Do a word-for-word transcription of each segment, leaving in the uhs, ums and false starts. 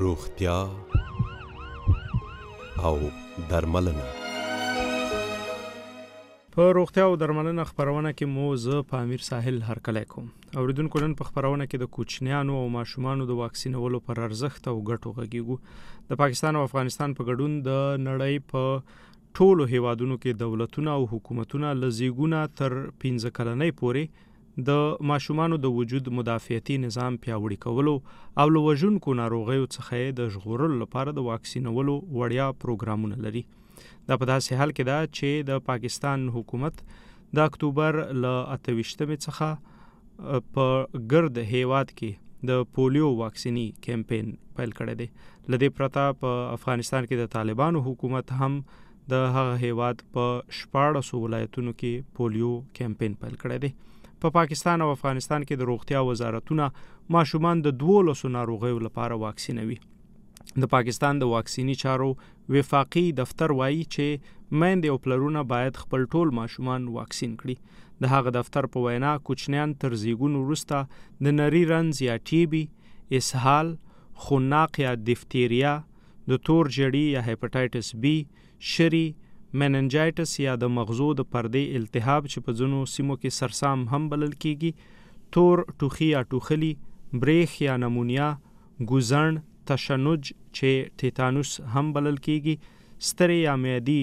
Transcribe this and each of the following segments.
روغتیا او درملنه. په روغتیا او درملنه خبرونه کې مو زه په امیر ساحل هرکلی کوم. اوریدونکو نن په خبرونه کې د کوچنیانو او ماشومانو د واکسینولو پر ارزښت او ګټو غږیږو. د پاکستان او افغانستان په ګډون د نړۍ په ټولو هیوادونو کې دولتونه او حکومتونه له زیږونه تر پنځه کلنۍ پورې د ماشومانو د وجود مدافعتي نظام پیاوړي کولو او له وژونکو ناروغیو څخه د ژغورلو لپاره د واکسینولو وړیا پروګرامونه لري. دا په داسې حال کې ده چې د پاکستان حکومت د اکتوبر له اته ویشتمې څخه په ګرد هیواد کې د پولیو واکسینی کمپین پیل کړی دی. لدې پرته په افغانستان کې د طالبانو حکومت هم د هغه هیواد په شپاړسو ولایتونو کې پولیو کمپین پیل کړی دی. په پا پاکستان او افغانستان کې د روغتیا وزارتونه ماشومان د دولسو ناروغیو لپاره واکسینوي. د پاکستان د واکسینی چارو وفاقي دفتر وایي چې میندې او پلرونه باید خپل ټول ماشومان واکسین کړي. د هغه دفتر په وینا کوچنیان تر زیږون وروسته د نري رنځ یا ټي بي، اسهال، خناق یا دیفتیریا، د تور جړي یا هیپاټایټس بی، شری، میننجایټس یا د مغزو د پردې التهاب چې په ځینو سیمو کې سرسام هم بلل کیږي، تور ټوخي یا ټوخلی، بریخ یا نمونیا، ګوزن، تشنج چې ټیټانوس هم بلل کیږي، ستري یا معدي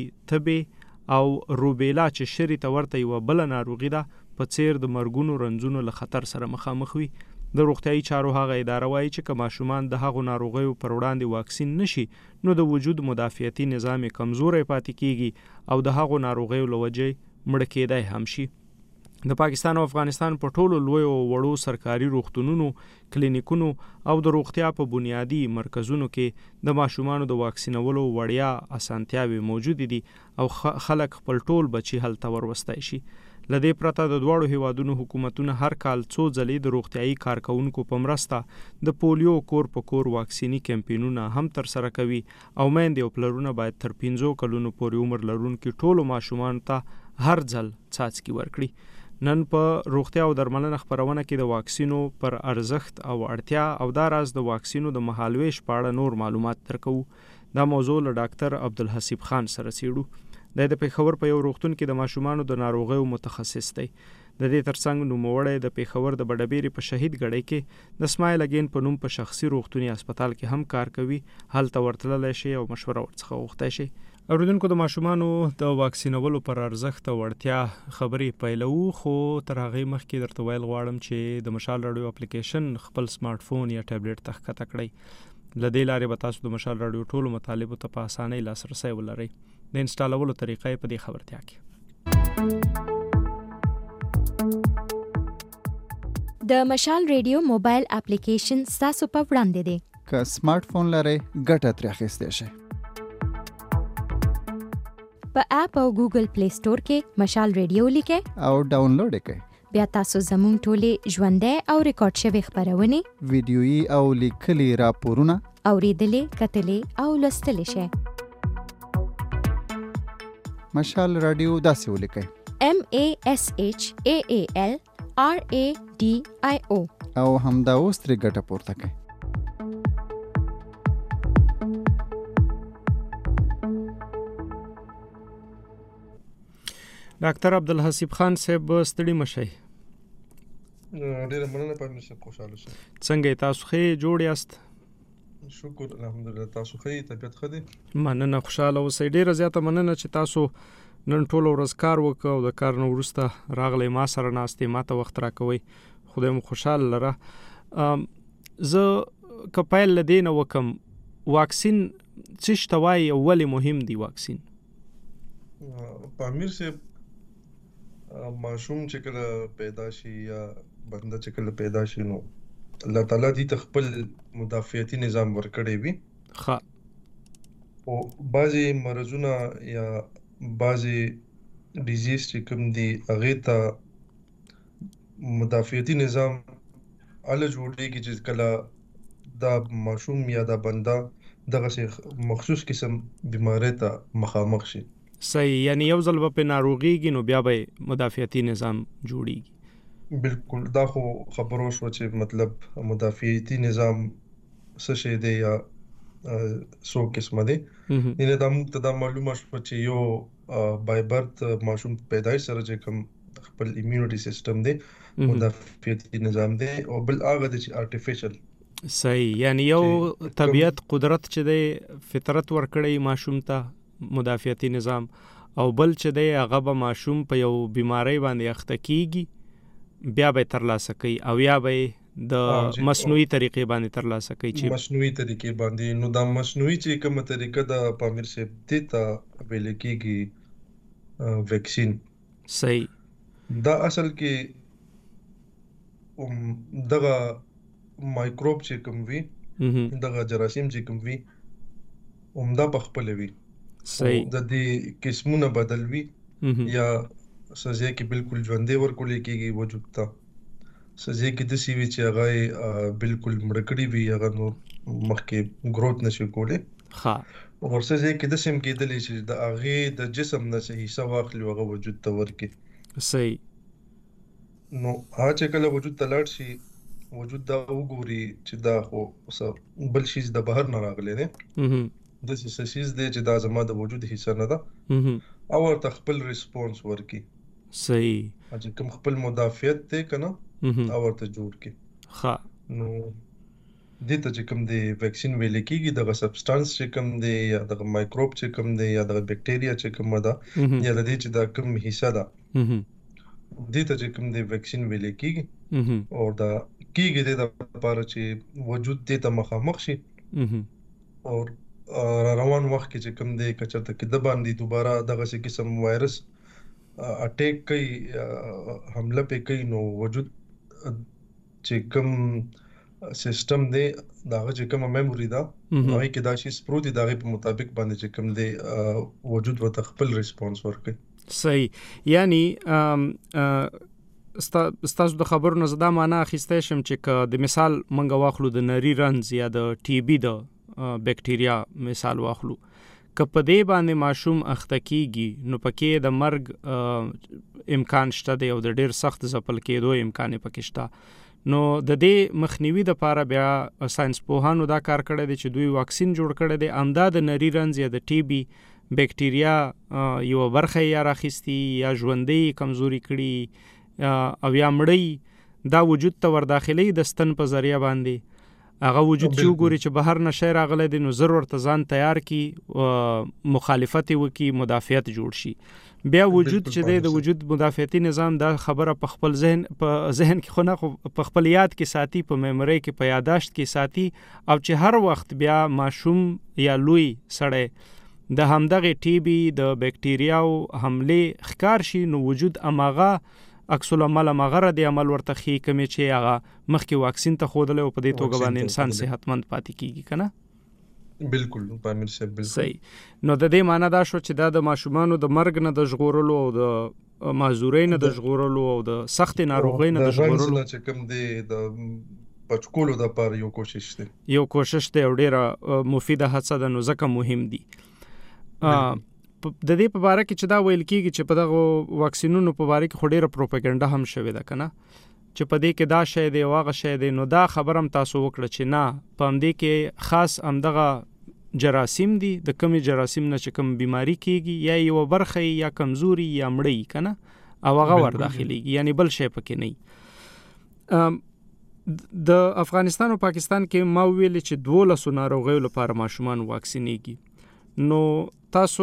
تبې او روبیلا چې شری ته ورته یوه بله ناروغي ده په څیر د مرګونو رنځونو له خطر سره مخامخ وي. د روغتیايي چارو هغه اداره وایي چې که ماشومان د هغو ناروغیو پر وړاندې واکسین نشي نو د وجود مدافعتي نظام کمزوری پاتې کیږي او د هغو ناروغیو له وجې مړه کیدای هم شي. د پاکستان او افغانستان په ټولو لویو او وړو سرکاري روغتونونو، کلینیکونو او د روغتیا په بنیادي مرکزونو کې د ماشومانو د واکسینولو وړیا اسانتیاوې موجود دي او خلک خپل ټول بچي هلته وروستی شي. لدې پرته د دواړو هیوادونو حکومتونه هر کال څو ځلې د روغتیايي کارکونکو په مرسته د پولیو کور په کور واکسینی کمپینونه هم تر سره کوي او میندې او پلرونه باید تر پنځو کلونو پورې عمر لرونکي ټولو ماشومانو ته هر ځل څاڅکي ورکړي. نن په روغتیا او درملنه خبرونه کې د واکسینو پر ارزښت او اړتیا او دا راز د واکسینو د مهالویش په اړه نور معلومات درکو. دا موضوع له ډاکټر عبدالحسیب خان سره څېړو. د پېښور په یو روغتون کې د ماشومانو د ناروغیو متخصص دی. د دې ترڅنګ نوموړی د پېښور د بډبېرې په شهید ګړۍ کې د اسماعیل اګین په نوم په شخصي روغتوني هسپتال کې هم کار کوي. هلته ورتللی شي او مشوره ورڅخه غوښتی شي. اوریدونکو د ماشومانو د واکسینولو پر ارزښت او اړتیا خبرې پیلوو، خو تر هغې مخکې درته ویل غواړم چې د مشال راډیو اپلیکیشن خپل سمارټ فون یا ټابلیټ ته ښکته کړئ. له دې لارې به تاسو د مشال راډیو ټولو مطالبو ته په اسانۍ لاسرسی ولرئ. د انسټالولو طریقه په دې خبرتیا کې. د مشال ریډیو موبایل اپلیکیشن ستاسو په وړاندې دی. که سمارټ فون لرئ ګټه ترې اخیستی شئ. په اپ او ګوګل پلی سٹور کې مشال ریډیو لیکئ او ډاونلوډ یې کړئ. بیا تاسو زموږ ټولې ژوندۍ او ریکارډ شوې خبرونې، ویډیویي او لیکلي راپورونه اوریدلې، کتلې او لوستلی شئ. مشال راډیو داسې ولیکئ: M A S H A A L R A D I O او همدا اوس ترې ګټه پورته کړئ. ډاکټر عبدالحسیب خان صاحب ستړي مشئ. ډېره مننه په مشه خوشاله شم. څنګه تاسو ښه جوړ یاست؟ شکر الحمدلله. تاسو ښه طبیعت ښه دی؟ مننه، خوشاله اوسئ. ډېره زیاته مننه چې تاسو نن ټوله ورځ کار وکړ او د کار نه وروسته راغلی ما سره ناستې، ما ته وخت راکوئ. خدای مو خوشحاله لره. زه که پیل له دې نه وکم، واکسین څه شته وایي او ولې مهم دی واکسین؟ په امیر صاحب، ماشوم چې کله پیدا شي یا بنده چې کله پیدا شي نو الله تعالی دې ته خپل مدافعتي نظام ورکړی وي. ښه. او بعضې مرضونه یا بعضې ډیزیز چې کوم دي هغې ته مدافعتي نظام هله جوړېږي چې کله دا ماشوم یا دا بنده دغسې مخصوص قسم بیمارۍ ته مخامخ شي. صحیح، یعنی یو ځل به پې ناروغېږي نو بیا به مدافعتي نظام جوړېږي. بالکل، دا خو خبرو شو چې مطلب مدافعتي نظام څه شی دی یا سو قسمه دي نه دا موږ ته دا معلومه شو چې یو بای برت ماشوم پیدایش سره چې کوم خپل ایمیونټي سیستم دی مدافعتي نظام دی او بل هغه چې آرټیفیشل صحیح یعنی یو طبیعت قدرت چې دی فطرت ورکړی ماشوم ته مدافعتي نظام او بل چې دی هغه به ماشوم په یو بیماری باندې اخته کیږي بیا به ترلاسه کوي او یا به د مصنوعي طریقې باندې ترلاسه کوي چې مصنوعي طریقې باندې نو دا مصنوعي چې کومه طریقه د پامیر صاحب دې ته ویل کېږي ویکسین صحیح دا اصل کې دغه مایکروب چې کوم وي دغه جراثیم چې کوم وي همدا په خپل وي صحیح د دې قسمونه بدل وي یا سزا کې بالکل ژوندې ورکول کېږي وجود ته سزا کې د سی وی چې هغه بالکل مړکړی وي هغه نو مخکې گروث نشي کولی ها او سزا کې د سیم کې د لې د هغه د جسم نه صحیح سواخلی هغه وجود ته ورکی صحیح نو هغه چې کله وجود ته لاړ شي وجود دا وګوري چې دا خو بل شي د بهر نه راغلی دی د سیسیز دی چې دا زما د وجود حصہ نه ده او ورته خپل ریسپونس ورکی صحیح چې کوم خپل مدافعت دی کنه او ورته جوړ کی ها نو دې ته چې کوم دی ویکسین ویل کېږي دغه سبسټانس چې کوم دی یا دغه مایکروب چې کوم دی یا دغه بکټیریا چې کوم ده یا د دې چې دا کوم حصہ ده دې ته چې کوم دی ویکسین ویل کېږي او دا کېږي د لپاره چې وجود دې ته مخامخ شي او روان وخت کې چې کوم دی کچرته کې د باندې دوباره دغه څه قسم وایرس اٹیک کوي حمله پې کوي نو وجود چې کوم سیستم دی داغه چې کوم میموري ده هغه کې دا شی سپروت دی دغه په مطابق باندې چې کوم دی وجود ورته خپل ریسپونس ورکوي صحیح یعنی ستاسو د خبرو نه زدا معنا اخیسته شم چې د مثال منګه واخلو د نری رنز یا د ټي بي د بکټیریا مثال واخلو که په دې باندې ماشوم اخته کیږي نو پکې د مرګ امکان شته دی او د ډیر سخت ځپل کېدو امکان پکې شته نو د دې مخنیوي د لپاره بیا ساينس پوهانو دا کار کړی دی چې دوی واکسین جوړ کړی دی امدا د نری رنز یا د ټي بي بکټیریا یو برخه یا راخستی یا ژوندۍ کمزوري کړي او یا مړی دا وجود ته ورداخلي د ستن په ذریعہ باندې هغه وجود چې وګوري چې بهر نشه راغلی دی نو ضرور ته ځان تیار کی مخالفت وکي مدافعت جوړ شي بیا وجود چې دی د وجود مدافعتي نظام دا خبره په خپل ذهن په ذهن کې خو نه په خپل یاد کې ساتي په میموري کې په یاداشت کې ساتي او چې هر وخت بیا ماشوم یا لوی سړی د همدغه ټي بي د بکټیریاو حمله ښکار شي نو وجود اماغه عکس العمل مغره دی عمل ورته خې کمی چې هغه مخکې واکسین ته خودل او په دې توګه باندې انسان صحتمند پاتې کیږي کنه بالکل پامیر صاحب بالکل صحیح نو د دې معنی دا شو چې دا د ماشومانو د مرګ نه د ژغورلو او د معذورۍ نه د ژغورلو او د سخت ناروغۍ نه د ژغورلو چې کوم دی د بچکولو د لپاره یو کوشش دی یو کوشش دی او ډیره مفیده هڅه ده نو ځکه مهم دی د دې په اړه کې چې دا ویل کېږي چې په دغه واکسینونو په اړه کې خډيره پروپاګاندا هم شوې ده کنه چې په دې کې دا شی دی واغه شی دی نو دا خبرم تاسو وکړه چې نه په دې کې خاص امدغه جراثیم دي د کمی جراثیم نه چې کوم بیماری کېږي یا یو برخه یا کمزوري یا مړی کنه او هغه ور داخليږي یعنی بل شی پکې نه د افغانستان او پاکستان کې ما ویل چې دولس ناروغیو لپاره ماشومان واکسینېږي نو تاسو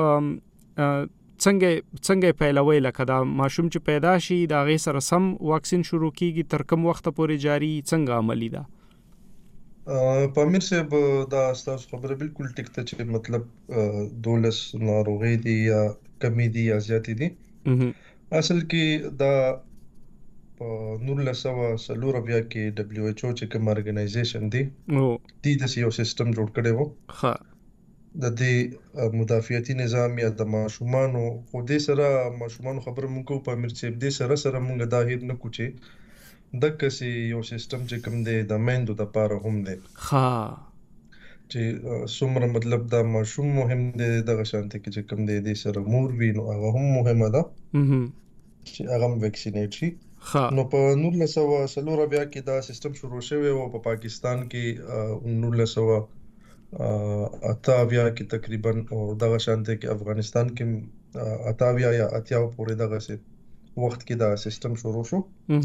څنګه څنګه پیلوي لکه دا ماشوم چې پیدا شي دا غي سره سم واکسین شروع کیږي تر کوم وخت پورې جاری څنګه عملی ده پامیر صاحب دا تاسو خبره بالکل ټیک ته چې مطلب دولس ناروغي دي یا کمی دي یا زیاتې دي اصل کې دا نورلس سوا سلور بیا کې دبليو ایچ او چې کوم ارګنایزیشن دی او دې د یو سیستم جوړ کړي وو ها د دې مدافعتي نظام یا د ماشومانو خو دې سره ماشومانو خبره مونږ کو په امیر صاحب دې سره سره مونږ دا هیر نه کوچې د کسي یو سیستم چې کوم دی د میندو د پاره هم دی ها چې څومره مطلب دا ماشوم مهم دی د شانته کې چې کوم دی دې سره مور وی نو هغه هم مهمه ده چې هغه ویکسینیټ شي نو په نورلس سوا سلور بیا کې دا سیستم شروع شوی او په پاکستان کې نورلس سوا اته اویا کې تقریبا او دغه شانته کې افغانستان کې اته اویا یا اتیا پورې دغه سي وخت کې دا سیستم شروع شو.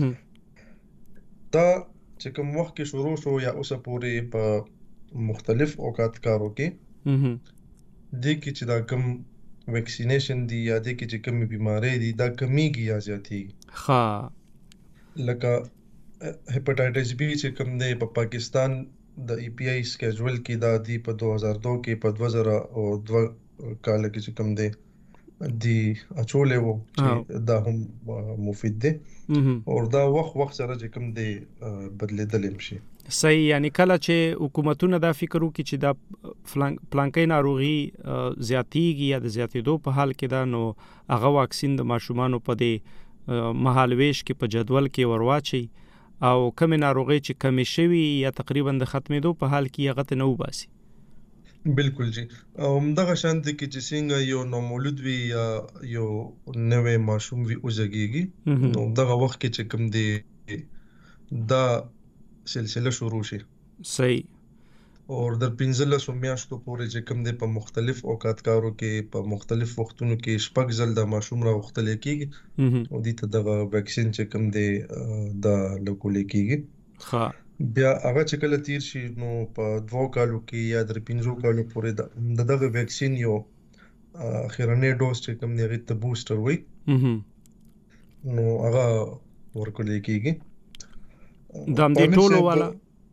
دا چې کوم وخت کې شروع شو یا اوسه پورې په مختلف اوقات کارو کې د کې چې دا کوم ویکسینیشن دی یا د کې چې کوم بیماری دی دا کمیږي یا زیاتیږي. ها لکه هپاتایټس بی چې کوم دی په پاکستان د ای پی آی سکیجول کې دا دی په دوه هزار دوه کې په دوه زره او دوه کال کې چې کوم دی دی اچولې وو چې دا هم مفید دی او دا وخت وخت سره چې کوم دی بدلیدل شي. صحیح، یعنی کله چې حکومتونه دا فکر وکړي چې دا پلانکې ناروغي زیاتیږي یا د زیاتېدو په حال کې دا نو هغه واکسین د ماشومانو په دې مهالويش کې په جدول کې ورواچي او کوم ناروغي چې کمی شوي یا تقریبا د ختمېدو په حال کې هغه ته نو باسي. بالکل جی. او دغه شانت کې چې څنګه یو نومولود وي یا یو نوې ماشوم وي اوزګيږي نو دغه وخت کې چې کوم دی دا سلسله شروع شي. صحیح. او در پنځلس میاشتو پورې چې کوم دی په مختلف اوقات کارو کې په مختلف وختونو کې شپږ ځل د ماشوم راوختل کېږي او دې ته دغه ویکسین چې کوم دی دا لګول کېږي. ها بیا هغه چې کله تیر شي نو په دوه کالو کې یا در پنځو کالو پورې د دغه ویکسین یو اخیرنی ډوز چې کوم دی غوښته بوستر وي نو هغه ورکول کېږي. د دې ټولو والا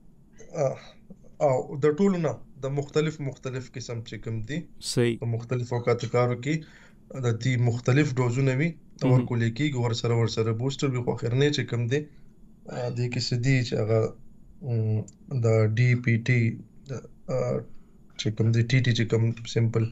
او د ټولو نه د مختلف مختلف قسم چې کوم دي صحیح په مختلف اوقات کارو کې د دې مختلف ډوزونه وي ورکول کېږي ور سره ور سره بوستر به خو اخیرنی چې کوم دی د کې سدي چې هغه د ډي پی ټي چې کوم دی ټي ټي چې کوم سمپل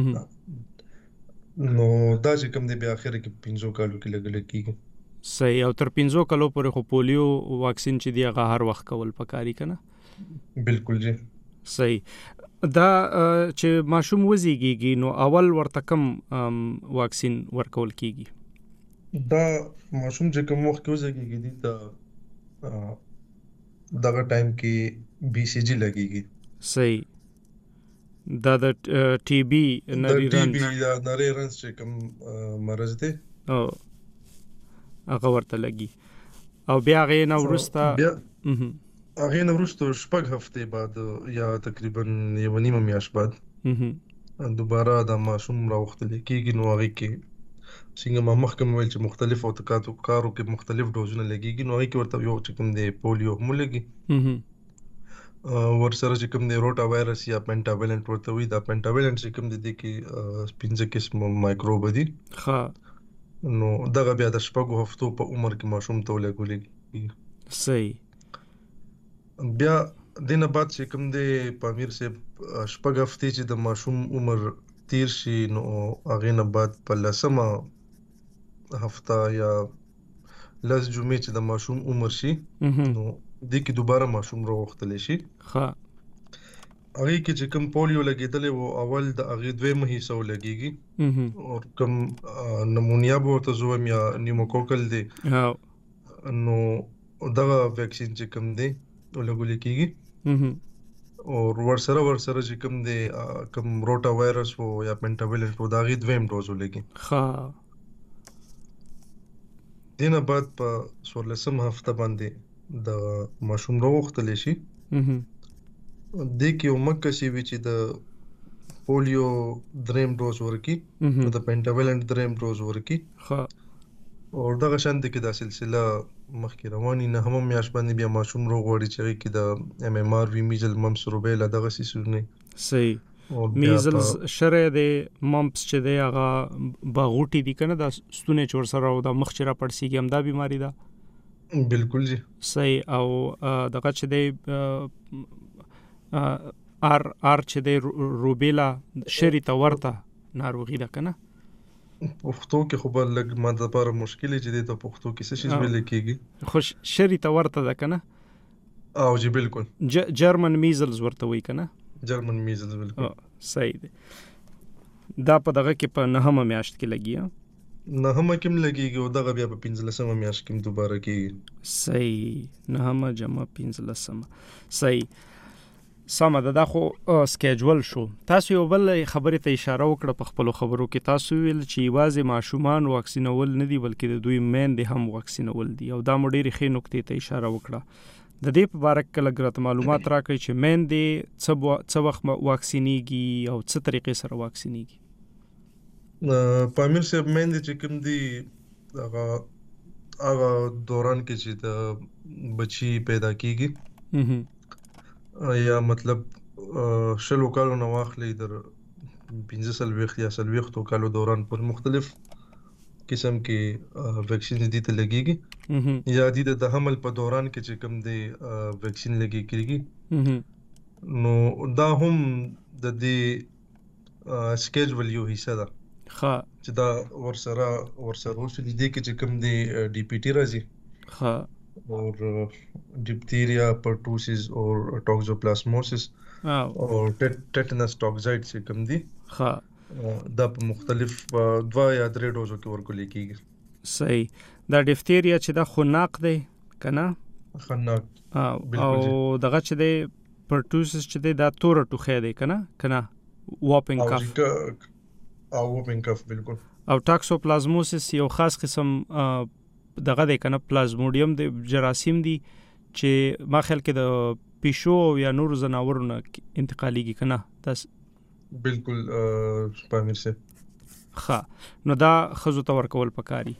نو دا چې کوم دی بیا اخر کې پنځو کالو کې لګل کېږي. صحیح. او تر پنځو کالو پورې خو پولیو واکسین چې دی هغه هر وخت کول پکاري کنه. بالکل جی. صحیح. دا چې ماشوم وزيږي نو اول ورته کوم واکسین ورکول کیږي؟ دا ماشوم چې کوم وخت کې وزيږي دی دا دغه ټایم کې بي سي جي لګيږي. صحیح. دا د ټي بي نری رنز ټي بي دا نری رنز چې کوم مرز دی او هغه ورته لګي او بیا غي نو ورسته هغه نو ورسته شپږ هفته بعد یا تقریبا یو نیمه میاشت بعد دوباره د ماشوم راوختل کېږي نو هغه کې څنګه ما مخکې ویل چې مختلف اوقاتو کارو کې مختلف ډوزونه لګيږي نو هغه کې ورته یو چې کوم دی پولیو هم لګي ور سره چې کوم دی روټا وایرس یا پنټاویلنت ورته وي دا پنټاویلنت چې کوم دی د کې پنځه قسم مایکروب دي. ها نو دغه بیا د شپږو هفتو په عمر کې ماشوم ته ولګولېږي. صحیح. بیا دینه بعد چې کوم دی پامیر صاحب شپږ هفتې چې د ماشوم عمر تیر شي نو هغه نه بعد په لسمه هفته یا لس جمعې چې د ماشوم عمر شي نو د کې دوباره ماشوم راوختل شي. ها هغه کې چې کوم پولیو لګیدل وو اول د هغه دویمه حصہ لګيږي او کوم نمونیا به ورته زوم یا نیموکوکل دی نو دغه ویکسین چې کوم دی ولګول کېږي او ور سره ور سره چې کوم دی کوم روټا وایرس وو یا پنټاویلنت وو دا غي دویم ډوز ولګي. ها دینه بعد په څوارلسم هفته باندې د ماشوم راوختل شي. د کې یو مکه سی وی چې د پولیو دریم ډوز ورکی د پنټاویلنت دریم ډوز ورکی. ها او دغه شانت کې دا سلسله مخکې رواني نه هم میاش باندې بیا ماشوم روغ وړي چې کې د ام ام ار وی میزل ممپس روبیلا دغه سيسونه. صحیح. میزلز شره د ممپس چې دی هغه باغوټي دي کنه د ستونه چور سره او د مخ چر پړسیږي هم دا بیماری ده. بالکل جی. صحیح. او دغه چې دی ار ار چې دی روبیلا شری ته ورته ناروغي ده کنه. پښتو کې خو بل لګ ما د لپاره مشکل چې د پښتو کې څه شي ویل کېږي خو شری ته ورته ده کنه. او جی بالکل جرمن میزلز ورته وای کنه. جرمن میزلز بالکل. صحیح دی. دا په دغه کې په نهمه میاشت کې لګي نهمه کې لګيږي او دغه بیا په پنځلسمه میاشت کې دوباره کېږي. صحیح. نهمه جمع پنځلسمه. صحیح. سمه ده دا خو سکیجول شو. تاسو یو بل خبرې ته اشاره وکړه په خپل خبرو کې. تاسو ویل چې یوازې ماشومان واکسینول نه دي بلکې د دوی میندې هم واکسینول دي او دا مو ډېرې ښې نکتې ته اشاره وکړه. د دې په اړه کله ګرته معلومات راکړئ چې میندې څه څه وخت واکسینېږي او څه طریقې سره واکسینېږي. پامیر صاحب میندې چې کوم دي هغه هغه دوران کې چې د بچي پیدا کیږي یا مطلب شلو کالو نه واخلي در پنځه څلوېښت یا څلوېښتو کالو دوران پر مختلف قسم کې ویکسین دي ته لګيږي یا دي د حمل په دوران کې چې کوم دي ویکسین لګي کیږي نو دا هم د دې سکیجول یو حصہ ده ها چې دا ورسره ورسره وشي دي کې چې کوم دي ډي پی ټي راځي ها और diphtheria pertussis और toxoplasmosis और tetanus toxoid से कम दी ها دا په مختلف دوا یا درې ډوزو کې ورکول کېږي. صحیح. دا ډیفتیریا چې دا خناق دی کنه خناق او دغه چې دی پرټوسس چې دی دا تور ټوخه دی کنه کنه واپینګ کف او واپینګ کف بالکل. او ټاکسوپلازموسس یو خاص قسم دغه دی کنه پلازموډیم د جراثیم دی چې ما خیال کې د پیشو یا نور زناورونو انتقالیږي کنه تاس بالکل پامیر سے ها نو دا خزو ته ورکول پکاري.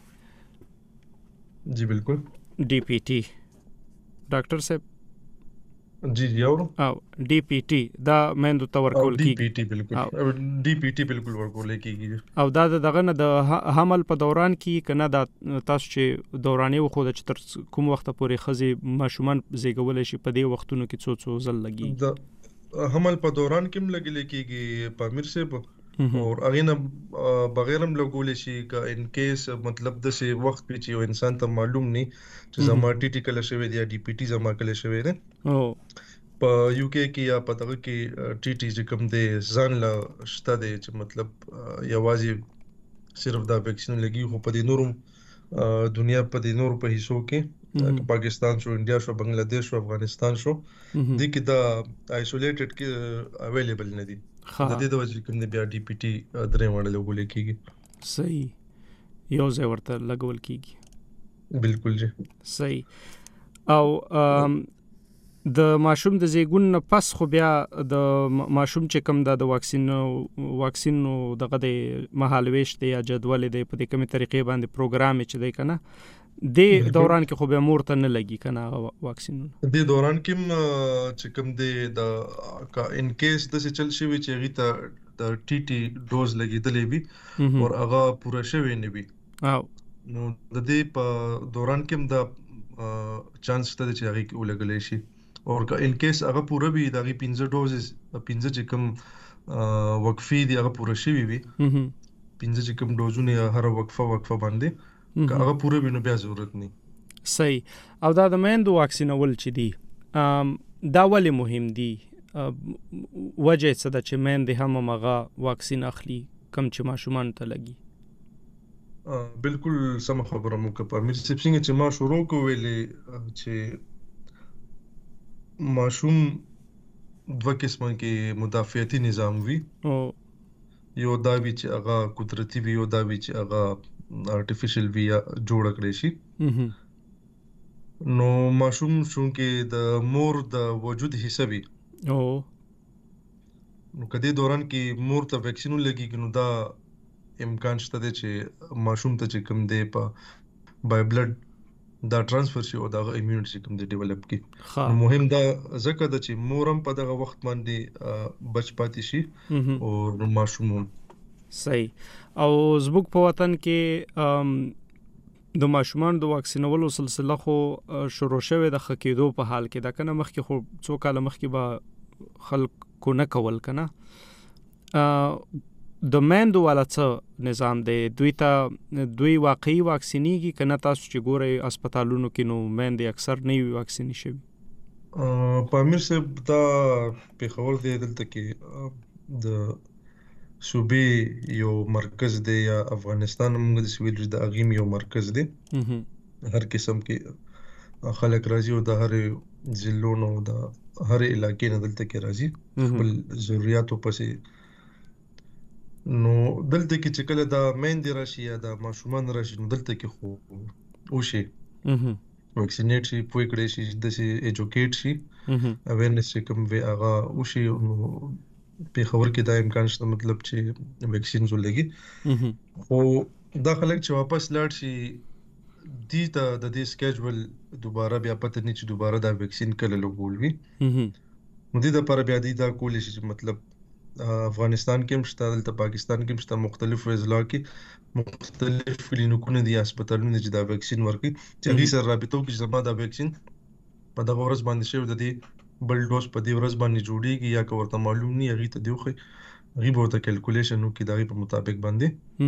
جی بالکل. ډي پی ټي ډاکټر صاحب جی یو او ډي پی ټي دا مېندو ته ورکول کیږي. ډي پی ټي بالکل ډي پی ټي بالکل ورکول کیږي او دا دغه نه د حمل په دوران کې کنه دا تاسو چې دوراني وخو د تر کوم وخت پورې خزي ماشومان زیږول شي په دې وختونو کې څو څو ځل لګي. دا حمل په دوران کې هم لګل کیږي پامیر صاحب اور اغه نه بغیر هم لګول شي کا ان کیس مطلب د سي وخت په چې انسان ته معلوم نه چې زما ټي ټي کله شوی دی یا ډي پی ټي زما کله شوی دی او په یو کې کې یا په دغه کې ټي ټي چې کوم دی ځان لا شته دی چې مطلب یوازې صرف دا ویکسین لګي خو په دې نورم دنیا په دې نور په حصو کې پاکستان شو انډیا شو بنگلاديش شو افغانستان شو د کې دا آیسولیټډ کې اویلیبل نه دي د دې د وجې کوم دی بیا ډي پی ټي درې وړل لګول کېږي. صحیح یو ځای ورته لګول کېږي. بالکل جی صحیح. او د ماشوم د زیګون نه پس خو بیا د ماشوم چې کوم د واکسین واکسین دغه د مهالويش دی یا جدول دی په دې کومه طریقې باندې پروګرام چې دی کنه د دوران کې خو به مورته نه لګي کنه واکسین د دوران کې چې کوم دی د ان کیس د چل شي چې غیته د ټي ټي ډوز لګیدلې وي او هغه پوره شوی نه وي او نو د دې په دوران کې د چانس ته چې هغه کې ولګلې شي اور که ان کیس هغه پوره وي د هغه پنځه ډوزز پنځه چې کوم وقفي دی هغه پوره شوی وي پنځه چې کوم ډوزونه هر وقفه وقفه باندې که هغه پوره وي نو بیا ضرورت نه. صحیح. او دا د میندو واکسینول چې دي دا ولې مهم دي وجه څه ده چې میندې هم هغه واکسین اخلي کم چې ماشومان ته لګي؟ بالکل سم خبره مو که په امیر صاحب څنګه چې ما شروع کو ویلې چې ماشوم دوه قسمه کې مدافعتي نظام وي او یو دا وی چې هغه قدرتي وي یو دا وی چې هغه آرټیفیشل وي یا جوړ کړی شي. نو ماشوم شونکې د مور د وجود حصہ وي او نو کدی دوران کې مور ته ویکسین لګي نو دا امکان شته چې ماشوم ته چې کوم دی په بای بلډ دا ترانسفر شي او دا ایمیونټي کوم دی ډیولپ کی. مهم دا ځکه د چې مورم په دغه وخت باندې بچ پاتې شي او ماشوم. صحیح. او زبوک په وطن کې د ماشومان د واکسینولو سلسله خو شروع شوه د خکېدو په حال کې دا کنه مخکې خو څو کال مخکې به خلک کو نه کول کنه د میندو والا څه نظام دی دوی ته دوی واقعي واکسینیږي کنه تاسو چې ګورئ هسپتالونو کې نو میندې اکثر نه وي واکسینې شوي؟ په امیر صاحب دا پیښور دی دلته کې د صوبې یو مرکز دی یا افغانستان موږ د سویل د اغیم یو مرکز دی هر قسم کې خلک راځي او د هر ضلعو نه د هر علاقې نه دلته کې راځي خپل ضرورتو پسې. نو دلته کې چې کله دا میندې راشي یا د ماشومان راشي نو دلته کې خو وشي ویکسینیټ شي پوی کړی شي داسې ایجوکیټ شي اویرنس چې کوم وی هغه وشي. نو پېښور کې دا امکان شته مطلب چې ویکسین ولګي. خو دا خلک چې واپس لاړ شي دي ته د دې سکیجول دوباره بیا پته نه چې دوباره دا ویکسین کله لګول وي. نو دې د پر بیا دي دا کول شي چې مطلب افغانستان کې هم شته دلته پاکستان کې هم شته مختلف اضلاع کې مختلف کلینیکونه دي هسپتالونه چې دا ویکسین ورکوي چې هغې سره رابطه وکړي چې زما دا ویکسین په دغه ورځ باندې شوی د دې بل ډوز په دې ورځ باندې جوړیږي یا که ورته معلوم نه هغې ته دې وښایي هغې به ورته کیلکولیشن وکړي د هغې په مطابق باندې.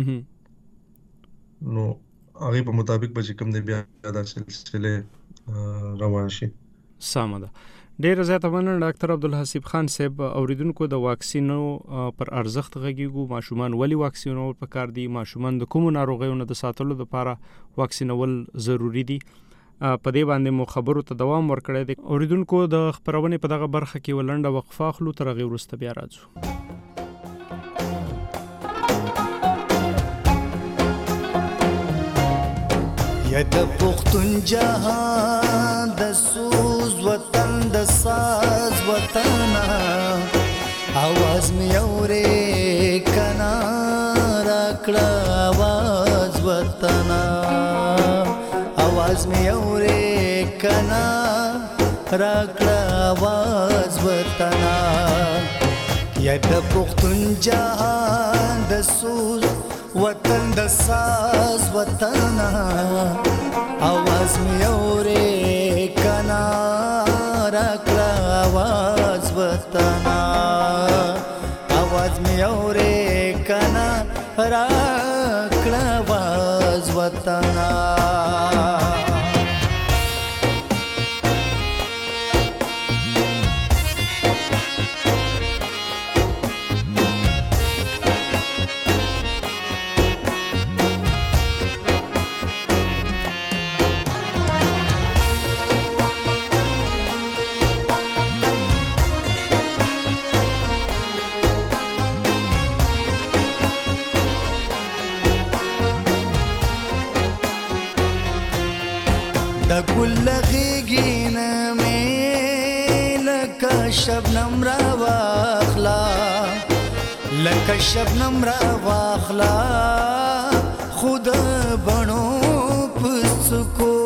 نو هغې په مطابق به چې کوم دی بیا دا سلسلې روان شي. سمه ده. ډیره زیاته مننه ډاکټر عبدالحسیب خان صاحب. اوریدونکو د واکسینو پر ارزښت غږیږو. ماشومان ولې واکسینول پکار دي؟ ماشومان د کومو ناروغیو نه د ساتلو لپاره واکسینول ضروری دي؟ په دې باندې مو خبرو ته دوام ورکړی دی. اوریدونکو د خبرونې په دغه برخه کې ولنډه وقفه اخلو، تر هغې وروسته بیا راځو. یا د پښتون جهان د سوز وطن د ساز وطن आवाज می اورې کنا راکړه आवाज وطن आवाज می اورې کنا راکړه आवाज وطن یا د پښتون جهان د سوز وطن د ساز وطن आवाज می اورې کنا راکړه आवाज وطن आवाज می اورې کنا راکړه आवाज وطن. د ګل غېږینه مې لکه شبنم را واخلا لکه شبنم را واخلا خود بڼو په څکو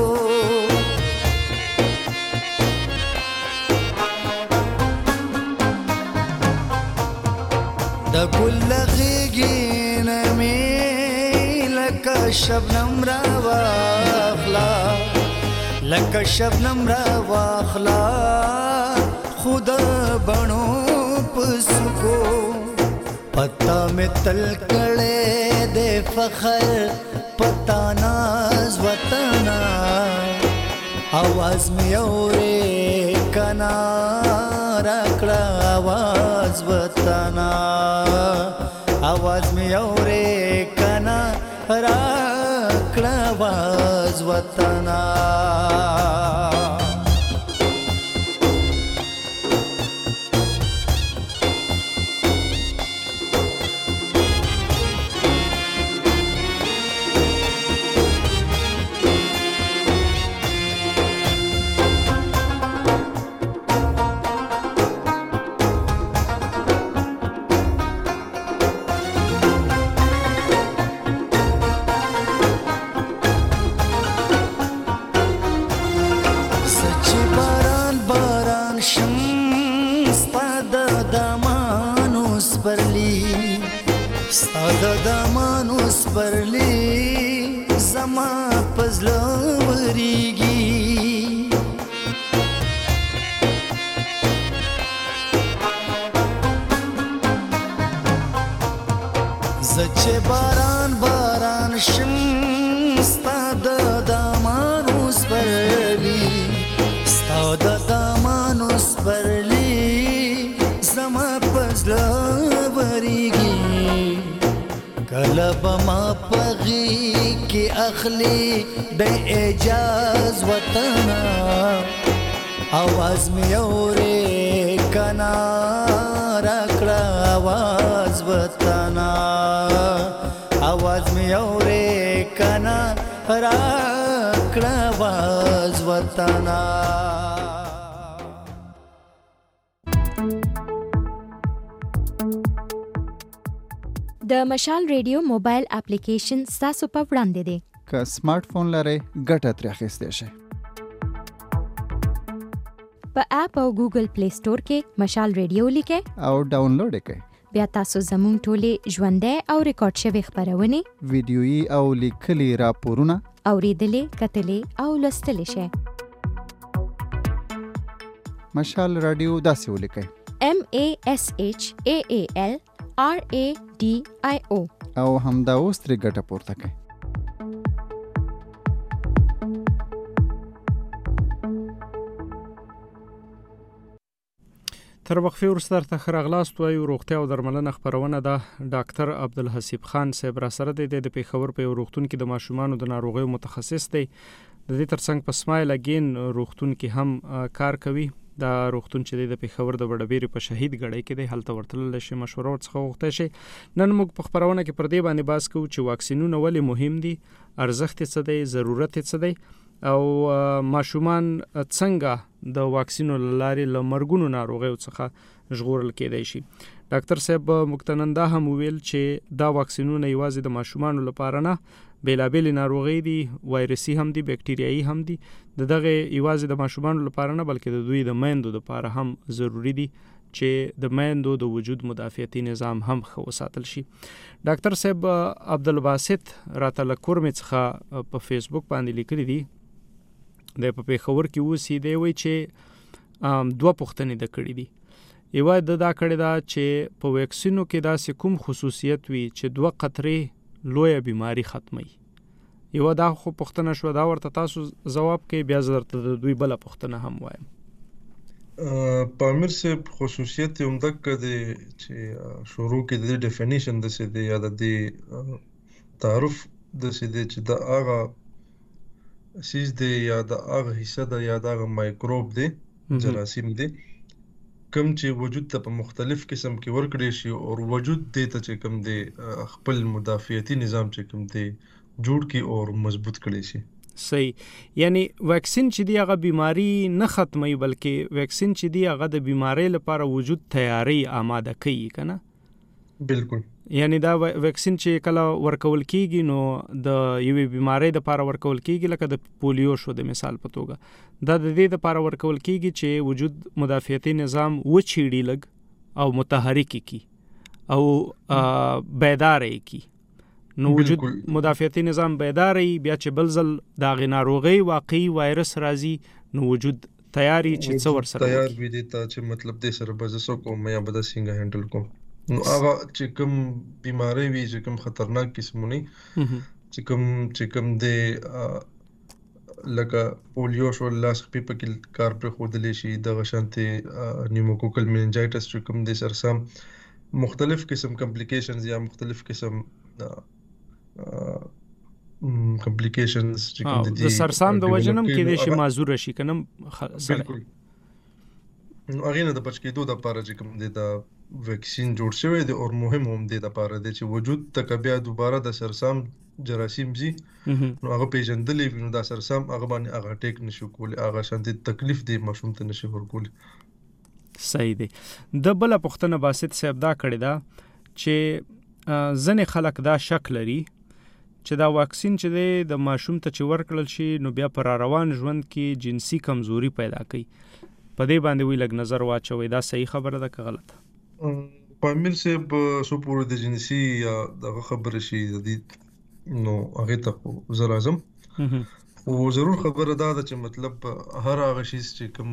د ګل غېږینه مې لکه شبنم را واخلا لکه شبنم را واخلا خود بڼو پسکو پتا میں تل کړه دے فخر پتا ناز وطن आवाज می اورې کنا راکړه आवाज وطن आवाज می اورې کنا راکړه आवाज وطن. ستا د مانوس پرلی زما پزله وریږي زه چې باران باران شم ستا د مانوس پرلی ستا د مانوس پرلی زما پزله وریږي کله به ما پغی کې اخلي د اعجاز وطن आवाज می اورې کنا راکړه आवाज وطنا आवाज می اورې کنا راکړه आवाज وطنا د مشال ریډیو موبایل اپلیکیشن ستاسو په وړاندې دی. که سمارټ فون لرئ ګټه ترې اخیستی شئ. په اپ او ګوګل پلی سٹور کې مشال ریډیو لیکئ او ډاونلوډ یې کړئ. بیا تاسو زموږ ټولې ژوندۍ او ریکارډ شوې خپرونې ویډیویي او لیکلي راپورونه اورېدلې، کتلې او لوستلی شئ. مشال راډیو داسې ولیکئ: M A S H A A L R A D I O او همدا اوس ترې ګټه پورته کړئ. تر وقفې وروسته درته ښه راغلاست وایو. روغتیا او درملنه خپرونه ده. ډاکټر عبدالحسیب خان صاحب را سره دی. د پېښور په یو روغتون کې د ماشومانو د ناروغیو متخصص دی. د دې ترڅنګ په سمایل اګین روغتون کې هم کار کوي. دا روغتون چې د پېښور د وډبېرې په شهید ګړۍ کې دی، هلته ورتللی شي، مشوره ورڅخه غوښتی شي. نن موږ په خپرونه کې پر دې باندې بحث کوو چې واکسینونه ولې مهم دي، ارزښت یې څه دی، ضرورت یې څه دی، او ماشومان څنګه د واکسینو له لارې له مرګونو ناروغیو څخه ژغورل کېدی شي. ډاکټر صاحب موږ ته نن دا هم وویل چې دا واکسینونه یوازې د ماشومانو لپاره نه، بیلابېلې ناروغۍ دي، وایرسي هم دي، بکټریایي هم دي. د دغه یوازې د ماشومانو لپاره نه بلکې د دوی د میندو لپاره هم ضروری دي چې د میندو د وجود مدافعتي نظام هم ښه وساتل شي. ډاکټر صاحب عبدالباسط راته له کورمې څخه په فیسبوک باندې لیکلي دي، د په پېښور کې اوسي، دی وایي چې دوه پوښتنې د کړي دي. یوه د دا کړې ده چې په ویکسینو کې داسې کوم خصوصیت وي چې دوه قطرې لویه بیماری ختموي. یوه دا خو پوښتنه شوه، دا ورته تاسو ځواب کوي، بیا زه درته د دوی بله پوښتنه هم وایم. پامیر صاحب خصوصیت یې همدغه دی چې شروع کې د دې ډیفینیشن داسې دی یا د دې تعارف داسې دی چې د هغه سیز دی یا د هغه حصه ده یا د هغه مایکروب دی، جراثیم دی، کم چې وجود ته په مختلف قسم کې ورکړی شي او وجود دی ته چې کم دی خپل مدافعتي نظام چې کم دی جوړ کی او مضبوط کړی شي. صحیح. یعنی ویکسین چې دی هغه بیماری نه ختموي بلکې ویکسین چې دی هغه د بیماری لپاره وجود تیاری آماده کوي، کنه؟ بالکل. یعنی دا ویکسین چې کله ورکول کیږي نو د یوې بیماری لپاره ورکول کیږي، لکه د پولیو شو د مثال په توګه، دا د دې لپاره ورکول کیږي چې وجود مدافعتي نظام وچیړي لګ او متحرک کی او بیدار کی. نو وجود مدافعتي نظام بیدار وي، بیا چې بل ځل د هغې ناروغۍ واقعي وایرس راځي نو وجود تیاری چې څه ورسره تیار وي دې ته چې مطلب دې سره به زه څه کوم یا به داسې څنګه هینډل کوم. نو هغه چې کوم بیماری وي چې کوم خطرناک قسمونه چې کوم چې کوم د لکه پولیو شو، لاس خپې پکې کار پرې ښودلی شي، دغه شانتې نیوموکوکل میننجایټس چې کوم دی سرسام مختلف قسم کمپلیکیشنز یا مختلف قسم کمپلیکیشنز چې کوم دي د سرسام د وجنم کې د شي معذور شي کنه. بالکل. نو هغه نه د بچ کېدو د لپاره چې کوم دی د ویکسین جوړ شوی دی او مهم هم دی د لپاره دی چې وجود ته بیا دوباره د سرسام جراثیم زی نو هغه پیژندلې وي، نو د سرسام هغه باندې هغه ټیک نشو کولی، هغه شانتي تکلیف دی ماشوم ته نشي ورکول. صحیح دی. د بل پښتنه باسط صاحب دا کړی دا چې ځنې خلک دا شک لري چې دا واکسین چې دی د ماشوم ته چې ورکړل شي نو بیا پر روان ژوند کې جنسي کمزوري پیدا کوي. په دې باندې وی لږ نظر واچوي، دا صحیح خبره ده که غلطه؟ پامیر صاحب سو پورې د جنسي یا دغه خبره شي د دې نو هغه ته زه راځم. او ضرور خبره دا ده چې مطلب هر هغه شی چې کوم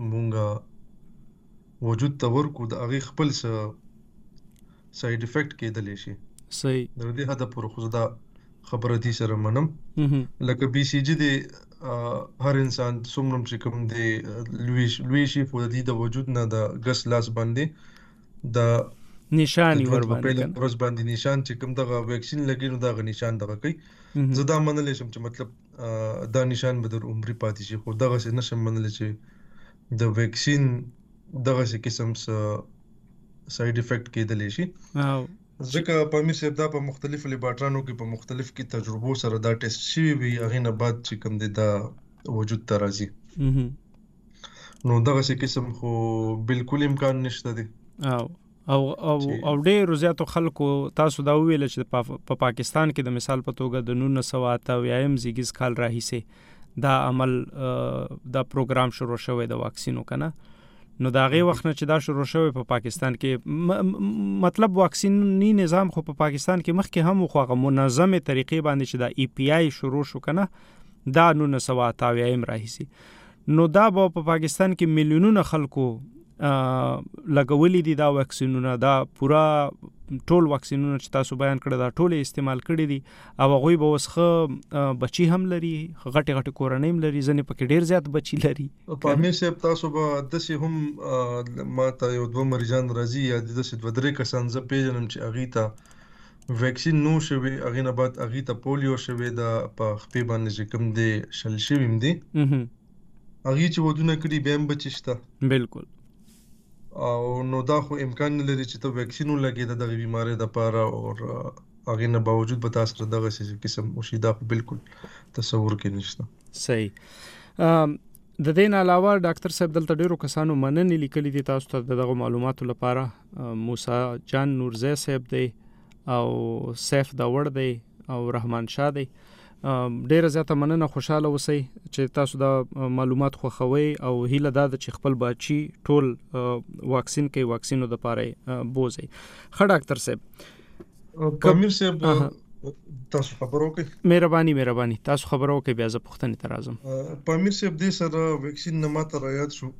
مونږه وجود ته ورکو د هغه خپل څه ساید افیکټ کېدلی شي. صحیح. د دې هدا پر خو دا خبره دي سره منم. لکه بي سي جي دی هر انسان څومره چې کوم دی لوی لوی شي په دې د وجود نه د ګس لاس باندې د نشان ور باندې ورځ باندې نشان چې کوم دغه ویکسین لګي نو دغه نشان دغه کوي. زه دا منلې شم چې مطلب دا نشان به در عمر پاتې شي، خو دغه څه نشم منلې چې د ویکسین دغه څه قسم څه ساید افیکټ کېدلی شي. او ځکه پامیر صاحب دا په مختلفو لیبارټرانو کې په مختلف کې تجربو سره دا ټیسټ شوي وي، هغې نه بعد چې کوم دی دا وجود ته راځي. نو دغه څه قسم خو بالکل امکان نشته دی. او او او او ډېرو زیاتو خلکو تاسو دا وویل چې په پا پاکستان کې د مثال په توګه د نولس سوه اته اویایم زیږیز کال راهیسې دا عمل دا پروګرام شروع شوی د واکسینو کنه. نو دا غي وخت نه چې دا شروع شوی په پا پاکستان کې مطلب واکسینی نظام خو په پا پاکستان کې مخکې هم خو منظمه طریقې باندې چې دا ای پی آی شروع شو کنه دا نولس سوه اته اویایم راهیسې. نو دا په پا پاکستان کې میلیونونه خلکو لګولې دي دا واکسینونه، دا پورا ټول واکسینونه چې تاسو بیان کړل دا ټول استعمال کړي دي او هغه به وسخه بچي هم لري، غټي غټي کورنۍ هم لري، ځنې پکې ډیر زیات بچي لري. په امیر صاحب تاسو به دسې هم ما ته یو دوه مریضان راځي یا دسې دوه درې کسان زه پیژنم چې هغې ته ویکسین نو شوی، هغې نه بعد هغې ته پولیو شوی دا په خپې باندې چې کوم دی شل شوي هم دي، هغې چې ودونه کړي بیا هم بچي شته. بالکل. او نو دا خو امکان نه لري چې ته ویکسین ولګې د دغه بیمارۍ دپاره او هغې نه باوجود به تا سره دغسې قسم وشي، دا خو بالکل تصور کې نشته. صحیح. د دې نه علاوه ډاکټر صاحب دلته ډېرو کسانو مننې لیکلي دي تاسو ته د دغه معلوماتو لپاره. موسی جان نورزی صاحب دی او سیف داوړ دی او رحمان شاه دی. ډیره زیاته مننه، خوشاله اوسئ چې تاسو دا معلومات خوښوئ او هیله دا ده چې خپل بچي ټول واکسین کوي، واکسینو دپاره بوزئ. ښه ډاکټر صاحب. پامیر صاحب تاسو خبر وکړئ. مهرباني مهرباني تاسو خبر وکړئ، بیا زه پوښتنې ته راځم. پامیر صاحب دې سره ویکسین نه ماته رایاد شو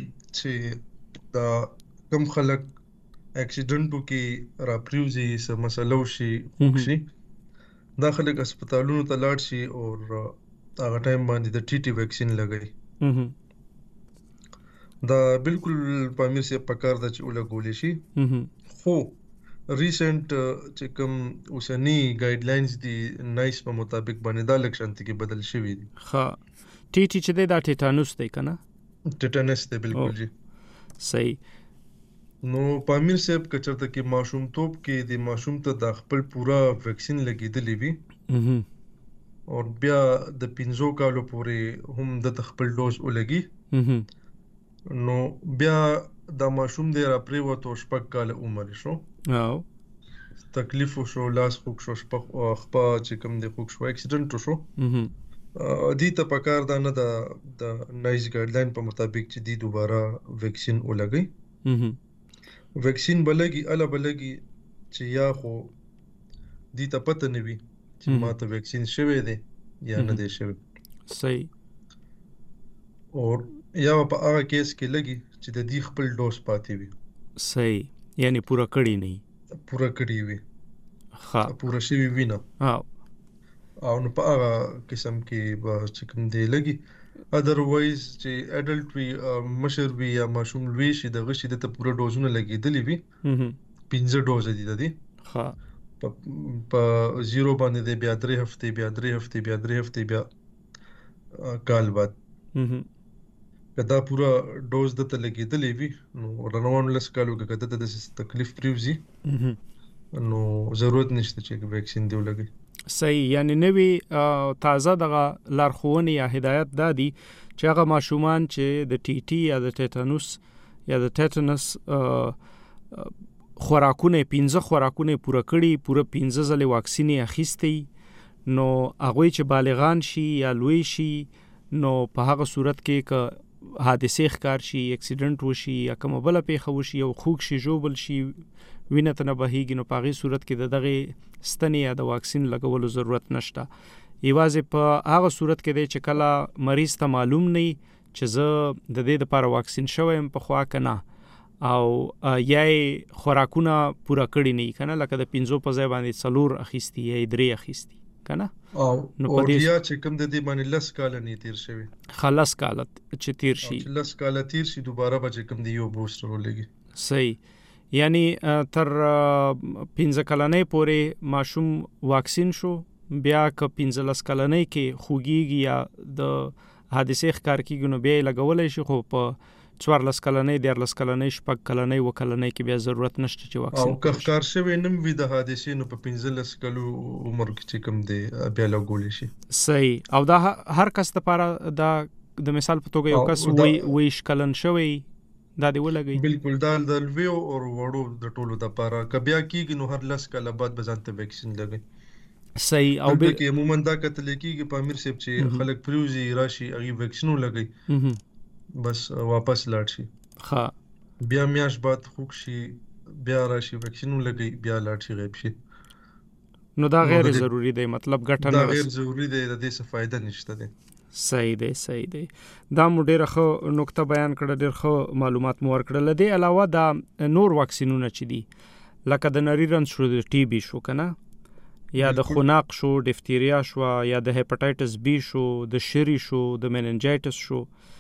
چې دا کم خلک اکسیډنټو کې راپریوزي، څه مسله وشي خوږ شي، دا خلک هسپتالونو ته لاړ شي او هغه ټایم باندې د ټي ټي ویکسین لګوي. دا بالکل پامیر صاحب پکار ده چې ولګولی شي. خو ریسنٹ چې کوم اوسنی ګایډ لاینز دي نایس په مطابق باندې دا لږ شانتي کې بدل شوي دي. ښه ټي ټي چې دی دا ټیټانوس دی که نه؟ ټیټانس دی بالکل جی. صحیح. نو پامیر صاحب که چېرته کې ماشومتوب کې د ماشوم ته د خپل پوره ویکسین لګېدلی وي او بیا د پنځو کالو پورې هم د خپل ډوز ولګي، نو بیا دا ماشوم دی راپرېوت او شپږ کاله عمر شو، تکلیف وشو، لاس خوږ شو، خپه چې کوم دی خوږ شو، اکسیډنټ وشو. دې ته پکار دا نه ده د نایس ګایډلاین په مطابق چې دی دوباره ویکسین ولګي. ویکسین بلګي اله بلګي چې یا خو دې ته پته نه وي چې ما ته ویکسین شوی دی یا نه دی شوی. صحیح. او یا په هغه کیس کې لګي چې د دې خپل ډوز پاتې وي. صحیح. یعنی پورا کړی نه پورا کړی وي. ها پورا شوی وي نه. ها او نو په هغه قسم کې به چې کوم دی لګي. ادروایز چې اډلټ وي، مشر وي یا ماشوم لوی شي، دغه شي دته پوره ډوزونه لګېدلی وي، پنځه ډوز دي د دې په زیرو باندې دی، بیا درې هفتې، بیا درې هفتې، بیا درې هفتې، بیا کال بعد که دا پوره ډوز دته لګېدلی وي نو روانو لس کالو کې که دته داسې تکلیف پرېوځي نو ضرورت نشته چې ویکسین دی ولګي. صحیح. یعنی نوی تازه دغه لارښوونې یا هدایت دا دي چې هغه ماشومان چې د ټي ټي یا د ټیټانوس یا د ټیټنس خوراکونه پنځه خوراکونه پوره کړي، پوره پنځه ځلې واکسین یې اخیستی، نو هغوی چې بالغان شي یا لوی شي نو په هغه صورت کې که حادثې ښکار شي، اکسیډنټ وشي یا کومه بله پیښه وشي او خوږ شي، ژوبل شي، وینه ته نه بهیږي، نو په هغې صورت کې د دغې ستنې یا د واکسین لګولو ضرورت نشته. یوازې په هغه صورت کې دی چې کله مریض ته معلوم نه وي چې زه د دې دپاره واکسین شوی یم پخوا که نه، او یا یې خوراکونه پوره کړي نه وي که نه، لکه د پنځو په ځای باندې څلور اخیستي یا یې درې اخیستي که نه، او یا چې کوم د دې باندې لس کاله نه تیر شوي، ښه لس کاله چې تیر شي، لس کاله تیر شي دوباره به چې کوم د یو بوستر ولګي. صحیح. یعنی تر پنځه کلنۍ پورې ماشوم واکسین شو، بیا که پنځلس کلنۍ کې خوږیږي یا د حادثې ښکار کېږي نو بیا یې لګولی شي، خو په څوارلس کلنۍ دیارلس کلنۍ شپږ کلنۍ اووه کلنۍ کې بیا ضرورت نشته چې او واکسین که ښکار شوی نه وي د حادثې نو په پنځلس کلو عمر کې چې کوم دی بیا لګولی شي. صحیح. او دا هر کس لپاره دا د مثال په توګه یو کس وی ویش کلن شوی دا دی ولګي؟ بالکل دا د لویو او وړو د ټولو لپاره که بیا کېږي نو هر لس کاله بعد به ځان ته ویکسین لګوي. صحیح. او به کې عموما دا کتل کېږي په امیر صاحب چې خلک پریوزي راشي هغه ویکسین ولګي بس واپس لاړ شي. ښه. بیا میاش بعد خوښ شي بیا راشي ویکسین ولګي بیا لاړ شي غیب شي. نو دا غیر ضروری دی، مطلب ګټه نه دا غیر ضروری دی، د دې څه فائدہ نشته دی. صحیح دی صحیح دی. دا مو ډېره ښه نقطه بیان کړه، ډېر ښه معلومات مو ورکړل. له دې علاوه دا نور واکسینونه چې دي لکه د نري رنځ شو، د ټي بي شو کنه، یا د خناق شو، ډفتیریا شو، یا د هپاتایټس بی شو، د شری شو، د میننجایټس شو،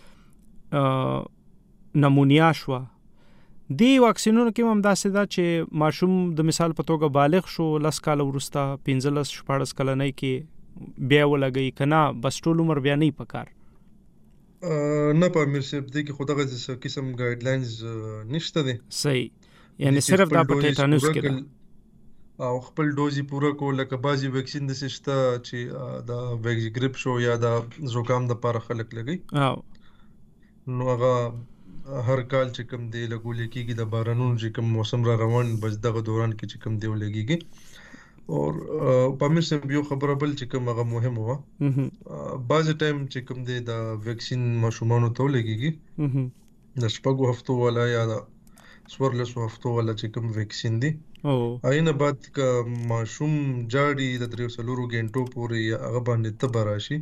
نمونیا شو. دی واکسینونو کې هم داسې ده چې ماشوم د مثال په توګه بالغ شو لس کاله وروسته پنځلس شپاړس کلنۍ کې بیا ولګوي که نه بس ټول عمر بیا نه پکار؟ نه په امیر صاحب دی کې خو دغه څه قسم ګایډلاینز نشته دی. صحیح. یعنی صرف دا په ټیټانوس کې ده او خپل ډوزي پوره کول. لکه بعضی ویکسین د سشته چې د ویکس گریپ شو یا د زکام د لپاره خلک لګي او نو هغه هر کال چې کوم دی لګول کېږي د بارانونو چې کوم موسم را روان بس دغه دوران کې چې کوم دی ولګيږي. او په امیر صاحب یو خبره بل چې کوم هغه مهم و بعضی ټایم چې کوم دی د ویکسین ماشومانو ته ولګيږي د شپږو هفتو والا یا د څوارلسو هفتو والا چې کوم ویکسین دی اینه بعد که ماشوم جاړي د دریو څلورو غنټو پورې هغه باندې تبه راشي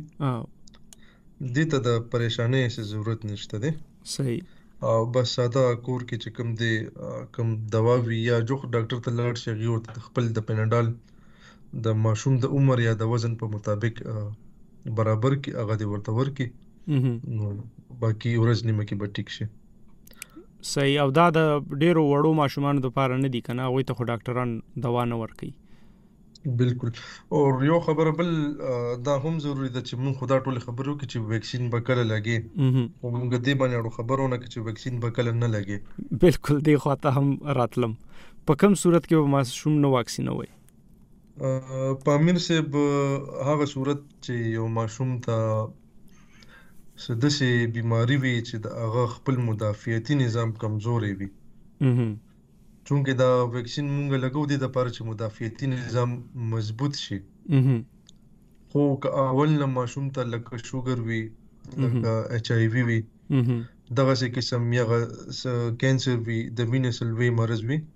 دې ته د پریشانۍ هیڅ ضرورت نشته دی. صحیح. او بس ساده کور کې چې کوم دی کوم دوا وي یا جوخ ډاکټر ته لاړ شي غوړ ته خپل د پیناډال د ماشوم د عمر یا د وزن په مطابق برابر کې هغه دی ورته ورکی نو باقي ورځ نیمه کې به ټیک شي. صحیح. او دا د ډیرو وړو ماشومانو لپاره نه دي کنه، هغوی ته خو ډاکټران دوا نه ورکوي. بالکل. او یو خبره بل دا هم ضروری ده چې موږ خدا ټول خبرو کې چې ویکسین به کله لګي او موږ دې باندې اړو خبرونه کې چې ویکسین به کله نه لګي. بالکل دی خو ته هم راتلم په کوم صورت کې به ماشوم نه واکسینوي؟ په امیر صاحب هغه صورت چې یو ماشوم ته څه داسې بیماری وي چې د هغه خپل مدافعتي نظام کمزوری وي. چونکې دا ویکسین مونږ لګو دي د پاره چې مدافعتي نظام مضبوط شي. خو که اول نه ماشوم ته لکه شوګر وي لکه ایچ آی وي وي دغه څه قسم یا کینسر وي د وینې سلوي مرض وي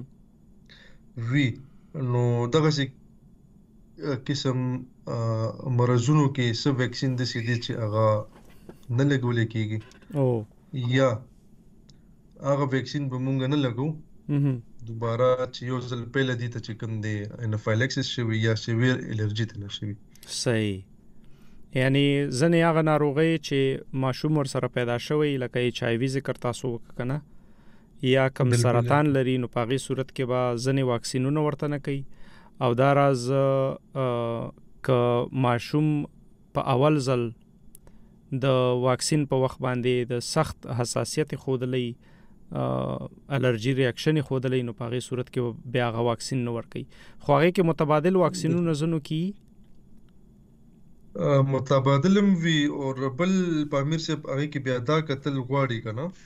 وي نو دغه څه قسم مرضونو کې څه ویکسین د سې دي چې هغه نه لګول کېږي او یا هغه ویکسین به مونږ نه لګو دوباره چې یو ځل پهله دي ته چې کوم دی انافایلکسس شوي یا سیویر الرجی ته شوي. صحیح. یعنی ځنې هغه ناروغۍ چې ماشوم ورسره پیدا شوی لکه ایچ آی وي ذکر تاسو وکړه کنه یا کم سرطان لري نو په هغې صورت کې به ځنې واکسینونه ورته نه کوي. او دا راز که ماشوم په اول ځل د واکسین په وخت باندې د سخت حساسیت خودلی الرجی ریاکشن خودلی نو په هغې صورت کې بیا هغه واکسین نه ورکوي. خو هغې کې متبادل واکسینونه ځنو کې متبادل هم وي او بل په امیر صاحب هغې کې بیا دا کتل غواړي که نه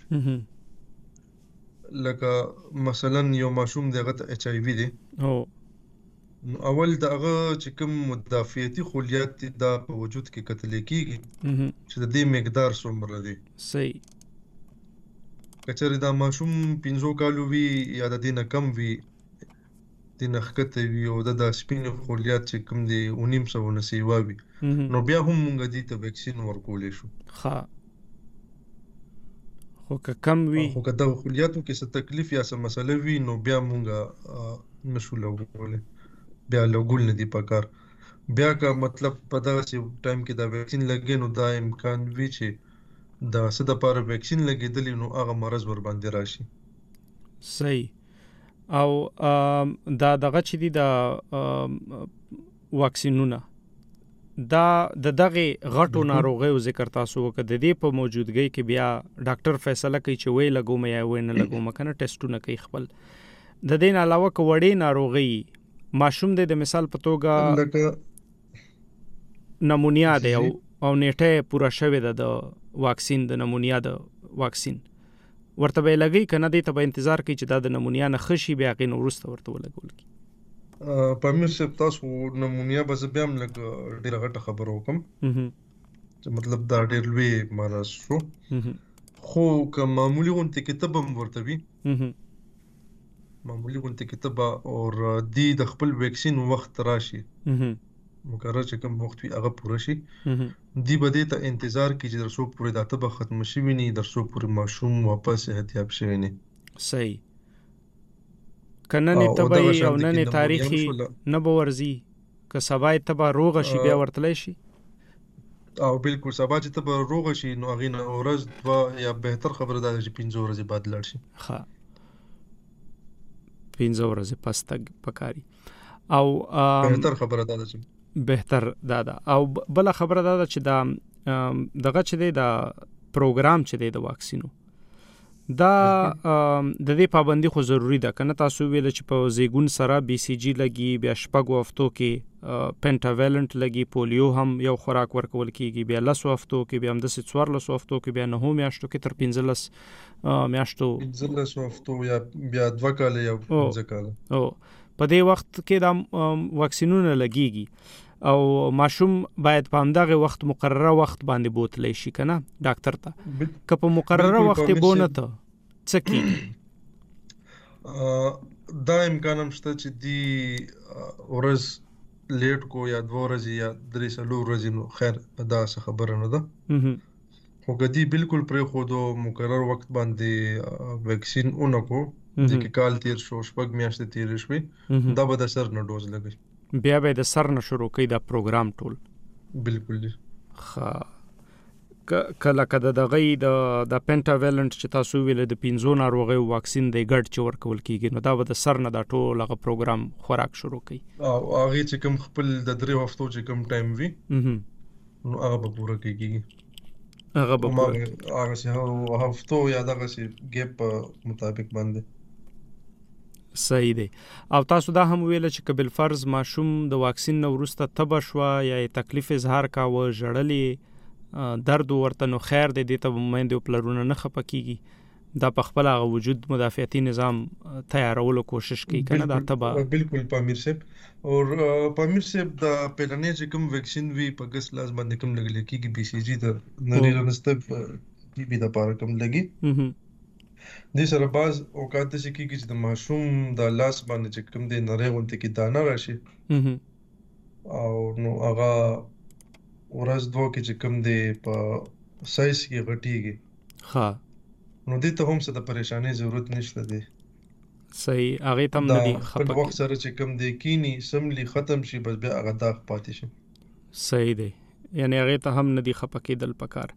لکه مثلا یو ماشوم دی هغه ته ایچ آی وي دی اول د هغه چې کوم مدافعتي خلیات دي دا په وجود کې کتل کېږي چې د دې مقدار څومره دی. صحیح. که چېرې دا ماشوم پنځو کالو وي یا د دې نه کم وي دې نه ښکته وي او د دا سپینې خلیات چې کوم دی اوه نیم سوه نه سیوا وي نو بیا هم موږ دې ته ویکسین ورکولی شو. ښه. خو که کم وي خو که دغه خلیاتو کې څه تکلیف یا څه مسله وي نو بیا موږ نشو لګولی بیا لګول نه دی پکار. بیا که مطلب په دغسې ټایم کې دا ویکسین لګي نو دا امکان وي چې د څه دپاره ویکسین لګېدلی نو هغه مرض ورباندې راشي. صحیح. او دا دغه چې دي د واکسینونه دا د دغه غټو ناروغیو ذکر تاسو وکړه، د دې په موجودګۍ کې بیا ډاکټر فیصله کوي چې وې لګوم یا وې نه لګوم، کنه ټیسټونه کوي خپل. د دې نه علاوه که وړې ناروغي ماشوم د مثال په توګه لکه نمونیا دی او او نیټه پوره شوې ده د واکسین، د نمونیا د واکسین ورته به لګي کنه، دې ته به انتظار کوي چې دا د نمونیا نه خشي بیا غي نو ورسته ورته ولګول کی. په امیر صاحب تاسو نمونیا به زه بیا هم لږ ډېره غټه خبره وکړم چې مطلب دا ډېر لوی مرض شو، خو که معمولي غونتې کې تبه هم ورته وي، معمولي غونتې کې تبه اور دی د خپل ویکسین وخت راشي، مقرر چې کوم وخت وي هغه پوره شي، دی به دې ته انتظار کوي چې تر څو پورې دا تبه ختم شوي نه وي، تر څو پورې ماشوم واپس صحتیاب شوی نه. صحیح. کنه نه تبه او نه نه تاریخي نه به ورزي، که سبا تبه روغ شي بیا ورتلی شي. او بالکل سبا چې تبه روغ شي نو هغې نه ورځ دوه یا بهتر خبره دا ده چې پنځه ورځې بعد لاړ شي. ښه، پنځه ورځې پس تګ پکاري. او بهتر خبره دا ده چې بهتر دا ده. او بل خبره دا ده چې دا دغه چې دی دا پروګرام چې دی د واکسینو دا د دې پابندي خو ضروری ده، کنه تاسو ویل چې په زیګون سره بي سي جي لګي، بیا شپږو هفتو کې پینټاویلنت لګي، پولیو هم یو خوراک ورکول کیږي، بیا لسو هفتو کې، بیا هم د څوارلسو هفتو کې، بیا نهو میاشتو کې، تر پنځلس میاشتو پنځلسو هفتو یا بیا دوه کاله یا پنځه کاله. او په دې وخت کې دا واکسینونه لګيږي او ماشوم باید په همدغه وخت مقرره وخت باندې بوتلی شي کنه ډاکټر ته. که په مقرره وخت بونه ته څه کیږي؟ دا امکان هم شته چې دی ورځ لیټ کو یا دوه ورځې یا درې څلور ورځې، نو خیر دا څه خبره نه ده، خو که دی بالکل پرېښودو مقرر وخت باندې ویکسین اونکو، ځکه کال تیر شو، شپږ میاشتې تیرې شوې، دا به د سر نه ډوز لګي، بیا به د سر نه شروع کوي دا پروګرام ټول. بالکل دی. ښه، کله که د دغه د پینټاویلنټ چې تاسو ویل د پنځو ناروغیو واکسین دی ګډ چې ورکول کیږي، نو دا به د سر نه دا ټول هغه پروګرام خوراک شروع کوي، او هغې چې کوم خپل د درې هفتو چې کوم ټایم وي نو هغه به پوره کیږي، هغه به پوره هغه هفتو یا دغسې ګیپ په مطابق باندې. صحیح دی. او تاسو دا هم ویل چې که بالفرض ماشوم د واکسین نه وروسته تبه شوه یا تکلیف اظهار کاوه، ژړلې، درد ورته، نو خیر دی، دې ته به میندې او پلرونه نه خفه کیږي، دا په خپل هغه وجود مدافعتي نظام تیارولو کوشش کوي کنه دا تبه. بالکل پامیر صاحب. او پامیر صاحب د پیلنې چې کوم ویکسین وي په ګس لاس باندې کوم لګل کیږي، بي سي جي د نری رنسته ټي بي د پاره کوم لګي، دې سره بعض اوقات داسې کېږي چې د ماشوم د لاس باندې چې کوم دی نری غوندې کې دانه راشي، او نو هغه ورځ دوه کې چې کوم دی په سایز کې غټېږي. ښه، نو دې ته هم څه د پریشانۍ ضرورت نشته دی. صحیح، هغې ته هم نه دي خفه خپل وخت سره چې کوم دی کینی سملی ختم شي، بس بیا هغه داغ پاتې شي. صحیح دی، یعنی هغې ته هم نه دي خفه کېدل پکار.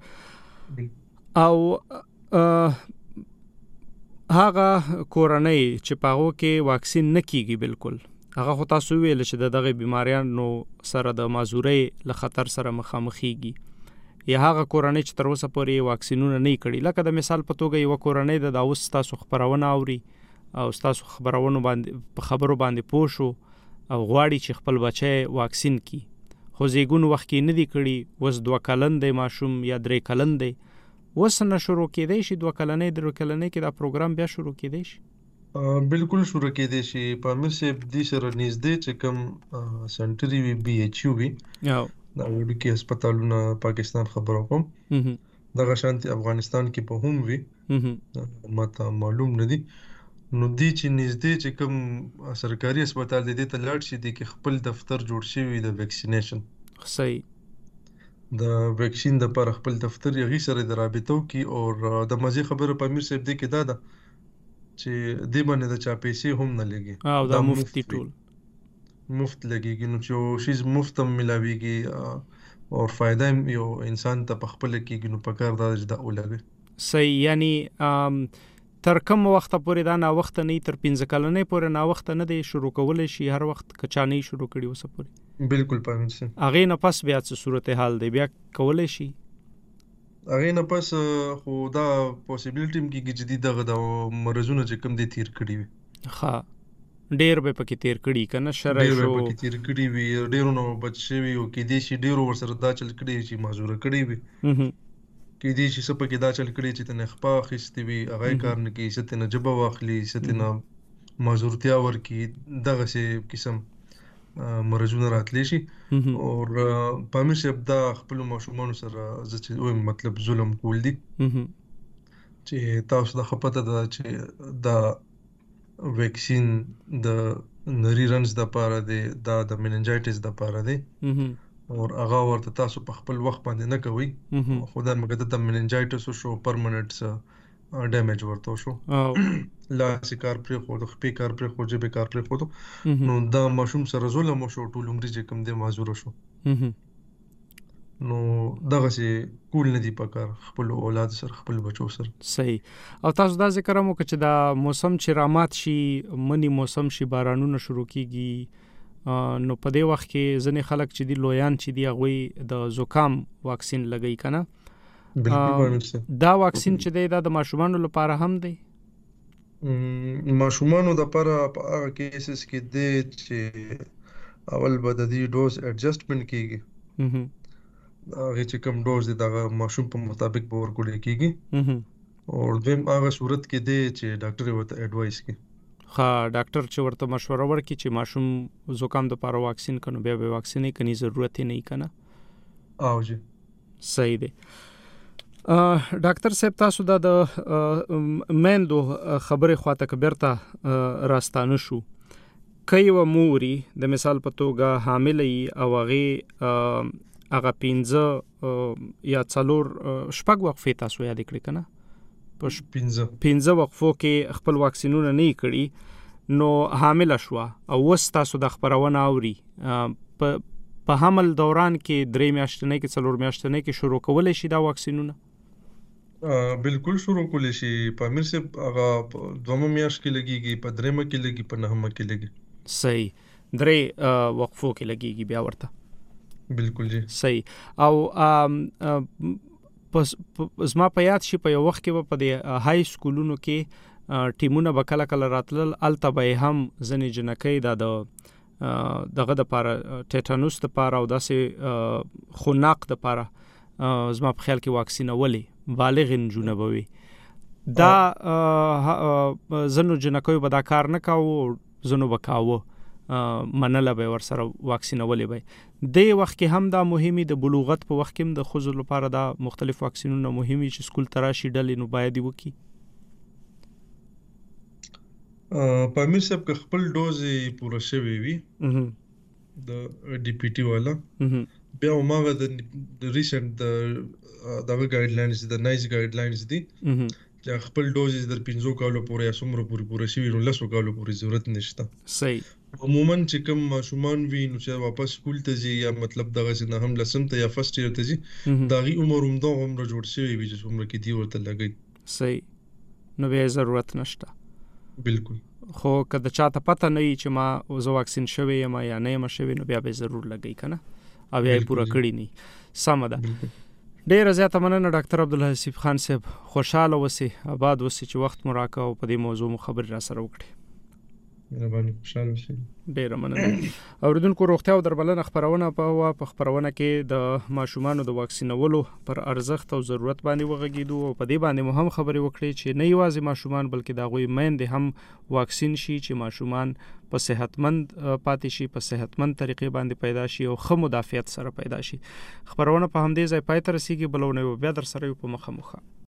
او هغه کورنۍ چې په هغو کې واکسین نه کیږي بالکل، هغه خو تاسو ویل چې د دغه بیماریانو سره د معذورۍ له خطر سره مخامخېږي، یا هغه کورنۍ چې تر اوسه پورې واکسینونه نه کړي، لکه د مثال په توګه یوه کورنۍ د دا اوس ستاسو خپرونه اوري او ستاسو خبرونو باندې په خبرو باندې پوه شو او غواړي چې خپل بچی واکسین کړي، خو زیږون وخت کې نه دي کړي، اوس دوه کلن دی ماشوم یا درې کلن دی، اوس نه شروع کېدی شي دوه کلنۍ درې کلنۍ کې دا پروګرام بیا شروع کېدی شي؟ بالکل شروع کېدی شي. پامیر صاحب دې سره نږدې چې کوم سنټري وي، بي ایچ یو وي، دا وړوکي هسپتالونه پاکستان خبرو کوم، دغه شانتي افغانستان کې په هم وي، ماته معلوم نه دي، نو دې چې نږدې چې کوم سرکاري هسپتال دی دې ته لاړ شي، دې کې خپل دفتر جوړ شوی د ویکسینیشن. صحیح. د ویکسین د پر خپل دفتر یغي سره د رابطو کی، او د مزه خبره پامیر صاحب دی کې دا ده چې دې باندې د چا پیسې هم نه لګي، او دا مفت ټول مفت لګيږي، نو چې شیز مفت هم ملاويږي او فائدہ یو انسان ته په خپل کېږي، نو په کار دا چې دا ولګي. صحیح، یعنی تر کوم وخت پورې دا نا وخت نه تر پنځه کلنې پورې نا وخت نه دی شروع کولای شي، هر وخت کچا نه شروع کړي اوسه پورې. بالکل پامیر صاحب. هغه نه پس بیا څه صورتحال دی بیا کولای شي؟ هغې نه پس خو دا پوسیبلیټي هم کېږي چې دوی دغه د مرضونه چې کوم دی تیر کړي وي. ښه ډېر به پکې تیر کړي که نه شری ډېر شو به پکې تیر کړي وي، ډېرو نه بچ شوي او کېدای شي ډېرو ورسره دا چل کړي وي چې معذوره کړي وي، مهم. کېدای شي څه پکې دا چل کړي چې ترې خپه اخیستې وي هغه یې کار نه کوي، څه ترې ژبه واخلي، څه ترې معذورتیا ورکړي، دغسې قسم مرضونه راتلی شي. مهم. او پامیر صاحب دا خپلو ماشومانو سره زه چې وایم مطلب ظلم کول دي، مهم. چې تاسو ته ښه پته ده چې دا ویکسین د نري رنځ دپاره دی، دا د مننجایټس دپاره دی، مهم. او هغه ورته تاسو په خپل وخت باندې نه کوئ، مهم. خو دا مګر دته مننجایټس وشو، پرمننټ ډیمیج ورته وشو، او لاسې کار پرېښود، خپې کار پرېښود، ژبې کار پرېښود، مهم. نو دا ماشوم سره ظلم وشو، ټول عمري چې کوم دی معذوره شو. مهم. نو دغسې کول نه دي پکار خپلو اولاد سره، خپل بچو سره. صحیح. او تاسو دا ذکر هم وکړه چې دا موسم چې رامات شي، منی موسم شي، بارانونه شروع کیږي، نو په دې وخت کې ځینې خلک چې دي لویان چې دي هغوی د زکام واکسین لګوي که نه؟ بالکل پامیر صاحب. دا واکسین چې دی دا د ماشومانو لپاره هم دی؟ ماشومانو دپاره په هغه کیسز کې دی چې اول به د دې ډوز اډجسټمنټ کېږي، مهم. هغې چې کوم ډوز دی د هغه ماشوم په مطابق به ورکړی کېږي، مهم. او دویم هغه صورت کې دی چې ډاکټر یې ورته اډوایس کړي. ښه ډاکټر چې ورته مشوره ورکړي چې ماشوم زکام دپاره واکسین کنو بیا به واکسین یې کني، ضرورت یې نه وي که نه؟ او جی صحیح دی. ډاکټر صاحب تاسو دا د میندو خبرې خواته که بیرته راستانه شو، که یوه موري د مثال په توګه حامله وي او هغې هغه پنځه یا څلور شپږ وقفې تاسو یادې کړې که نه، په پنځه پنځه وقفو کې خپل واکسینونه نه یې کړي، نو حامله شوه او اوس تاسو د خپرونه اوري، په په حمل دوران کې درې میاشتنۍ کې څلور میاشتنۍ کې شروع کولی شي دا واکسینونه؟ بالکل شروع کولی شي پامیر صاحب، هغه په دومه میاشت کې لګېږي، په درېمه کې لګي، په نهمه کې لګي. صحیح. درې وقفو کې لګېږي بیا ورته؟ بالکل جی. صحیح. او پس زما په یاد شي په یو وخت کې به په دې های سکولونو کې ټیمونه به کله کله راتلل، هلته به یې هم ځینې جنکۍ دا د دغه دپاره ټیټانوس دپاره او داسې خوناق دپاره زما په خیال کې واکسینولې بالغ نجونه به وي. دا ځینو جنکیو به دا کار نه کاوه، ځینو به کاوه، منله به یې ورسره واکسینولې به یې. دې وخت کې هم دا مهمي، د بلوغت په وخت کې هم د ښځو لپاره دا مختلف واکسینونه مهمي چې سکول ته راشي ډلې نو باید یې وکړي؟ پامیر صاحب که خپل ډوز یې پوره شوی وي د ډي پی ټي والا، بیا هماغه د ریسنټ دغه ګایډلاینز د نایس ګایډلاینز دي چې خپل ډوز یې در پنځو کالو پورې یا څومره پورې پوره شوي نو لسو کالو پورې ضرورت نشته. صحیح. عموما چې کوم ماشومان وي نو چې واپس سکول ته ځي یا مطلب دغسې نه هم لسم ته یا فرسټ ایئر ته ځي، د هغې عمر همدغه عمره جوړ شوی وي چې څومره کې دي ورته لګوي. صحیح. نو بیا ضرورت نشته. بالکل. خو که د چاته پته نه وي چې ما زه واکسین شوی یم یا نه یم شوی، نو بیا به ضرور لګوي که نه، او بیا یې پوره کړي نه. سمه ده. ډېره زیاته مننه ډاکټر عبدالحسیب خان صاحب، خوشحاله اوسئ، آباد اوسئ چې وخت مو راکړه او په دې موضوع مو خبرې را سره وکړې. مهرباني، خوشحاله اوسئ. ډېره مننه. اوریدونکو، روغتیا او درملنه خپرونه په په خپرونه کې د ماشومانو د واکسینولو پر ارزښت او ضرورت باندې وغږېدو او په دې باندې مو هم خبرې وکړې چې نه یوازې ماشومان بلکې د هغوی میندې هم واکسین شي چې ماشومان په صحتمند پاتې شي، په صحتمند طریقې باندې پیدا شي او ښه مدافعت سره پیدا شي. خپرونه په همدې ځای پای ته رسیږي، بله اونۍ به بیا در سره یو په مخه مخه.